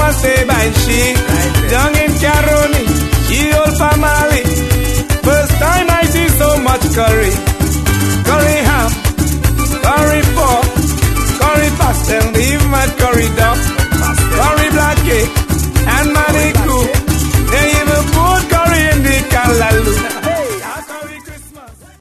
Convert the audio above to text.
was saved by she. Young in Caroni, she old family. First time I see so much curry. Curry ham, curry pork, curry pastel, even my curry duck.